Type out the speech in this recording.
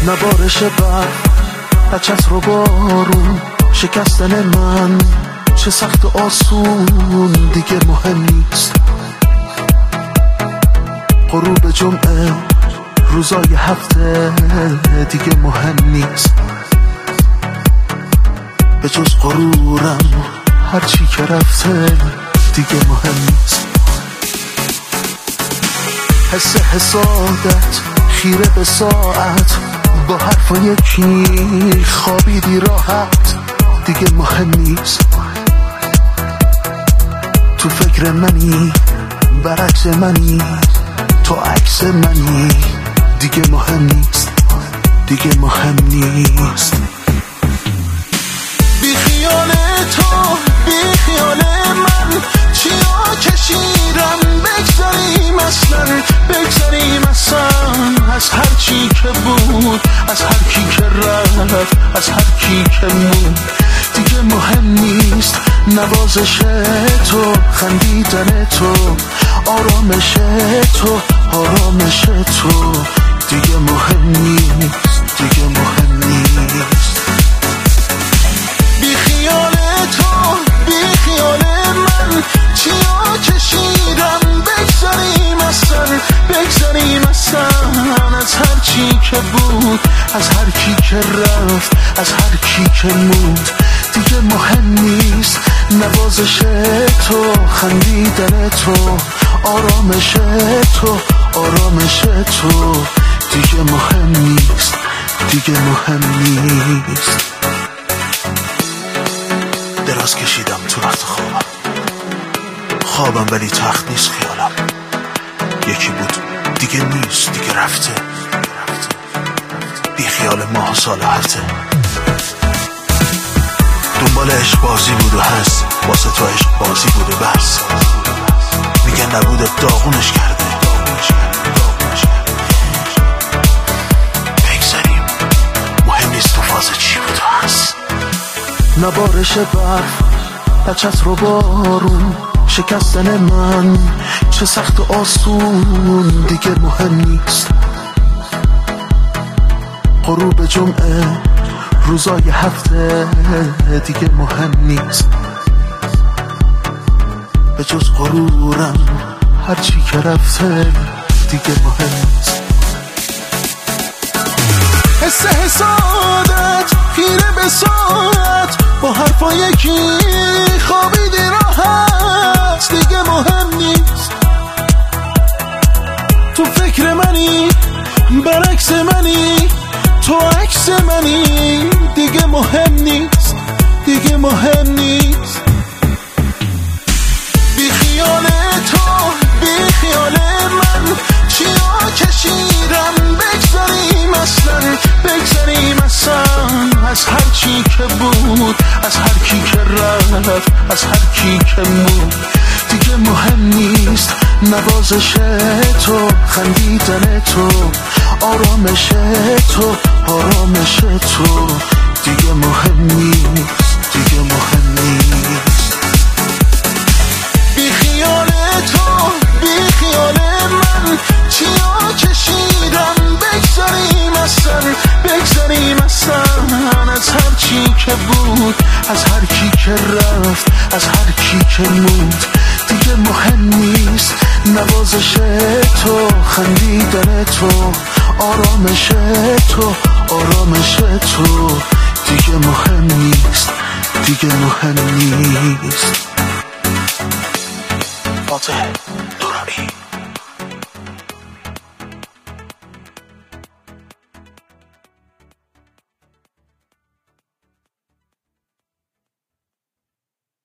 نبارش برف بچت رو بارون شکستن من چه سخت و آسون دیگه مهم نیست. غروب جمعه روزای هفته دیگه مهم نیست. به جز غرورم هرچی که رفته دیگه مهم نیست. حس حسادت خیره به ساعت با حرف یکی خوابیدی راحت دیگه مهم نیست. تو فکر منی برعکس منی تو عکس منی دیگه مهم نیست. دیگه مهم نیست. بی خیال تو بی خیال من چیا کشیدم بگذاریم اصلا بگذاریم اصلا از هر چی که بود از هر کی که رفت از هر کی که مون دیگه مهم نیست. نوازش تو خندیدن تو آرامش تو آرامش تو دیگه مهم نیست. دیگه مهم نیست. بی خیال تو بی خیال من چیا کشیدم بگذاریم اصلا بگذاریم اصلا از هر چی که بود از هر کی که رفت از هر کی که موند دیگه مهم نیست. نوازش تو خندیدن تو آرامش تو آرامش تو دیگه مهم نیست. دیگه مهم نیست. دراز کشیدم تو وقت خوابم ولی تخت نیست خیالم یکی بود دیگه نیست دیگه رفته بی خیال ماه و سال هفته. دنبال عشق بازی بود و هست واسه تو عشق بازی بود و بس میگن نبوده داغونش کرده بگذاریم مهم نیست تو فاز چی بود و هست. نبارش برف بچت رو بارون شکستن من چه سخت و آسون دیگه مهم نیست. غروب جمعه روزای هفته دیگه مهم نیست. به جز غرورم هرچی که رفته دیگه مهم نیست. حس حسادت خیره به ساعت با حرفا یکی خوابیدی راحت دیگه مهم نیست. تو فکر منی برعکس منی تو عکس منی دیگه مهم نیست. دیگه مهم نیست. بی خیال تو بی خیال من چیا کشیدم بگذاریم اصلا بگذاریم اصلا از هر چی که بود از هر کی که رفت از هر کی که موند دیگه مهم نیست. نوازش تو خندیدن تو آرامش تو آرامش تو دیگه مهم نیست. دیگه مهم نیست. بی خیال تو بی خیال من چیا کشیدم بگذاریم اصلا بگذاریم اصلا از هر چی که بود از هر کی که رفت از هر کی که موند دیگه مهم نیست. نوازش تو خندیدن تو آرامش تو آرامش تو دیگه مهم نیست. دیگه مهم نیست. فاتحه.